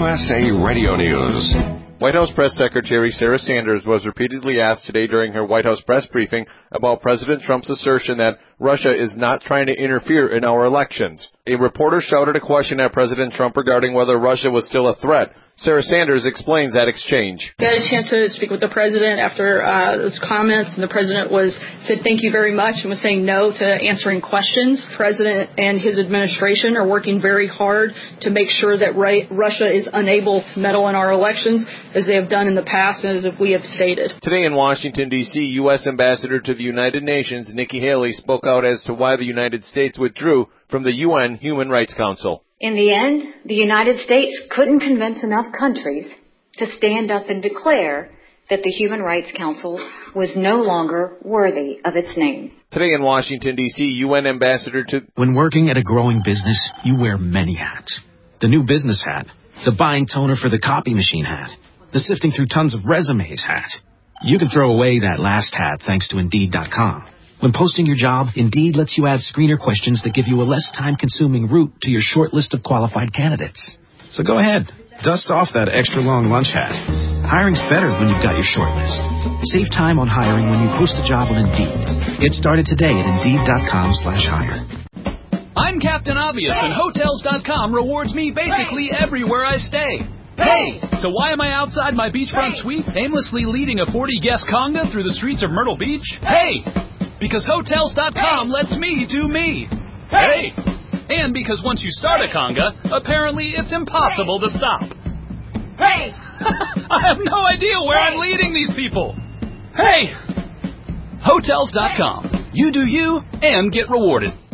USA Radio News. White House Press Secretary Sarah Sanders was repeatedly asked today during her White House press briefing about President Trump's assertion that Russia is not trying to interfere in our elections. A reporter shouted a question at President Trump regarding whether Russia was still a threat. Sarah Sanders explains that exchange. I had a chance to speak with the president after those comments, and the president said thank you very much and was saying no to answering questions. The president and his administration are working very hard to make sure that Russia is unable to meddle in our elections, as they have done in the past and as we have stated. Today in Washington, D.C., U.S. Ambassador to the United Nations, Nikki Haley, spoke out as to why the United States withdrew from the UN Human Rights Council. In the end, the United States couldn't convince enough countries to stand up and declare that the Human Rights Council was no longer worthy of its name. Today in Washington, D.C., UN Ambassador to... When working at a growing business, you wear many hats. The new business hat, the buying toner for the copy machine hat, the sifting through tons of resumes hat. You can throw away that last hat thanks to Indeed.com. When posting your job, Indeed lets you add screener questions that give you a less time-consuming route to your short list of qualified candidates. So go ahead, dust off that extra-long lunch hat. Hiring's better when you've got your short list. Save time on hiring when you post a job on Indeed. Get started today at Indeed.com/hire. I'm Captain Obvious, and Hotels.com rewards me basically everywhere I stay. Hey! So why am I outside my beachfront suite, aimlessly leading a 40-guest conga through the streets of Myrtle Beach? Hey! Because Hotels.com lets me do me. Hey! And because once you start a conga, apparently it's impossible to stop. Hey! I have no idea where I'm leading these people. Hey! Hotels.com. You do you and get rewarded.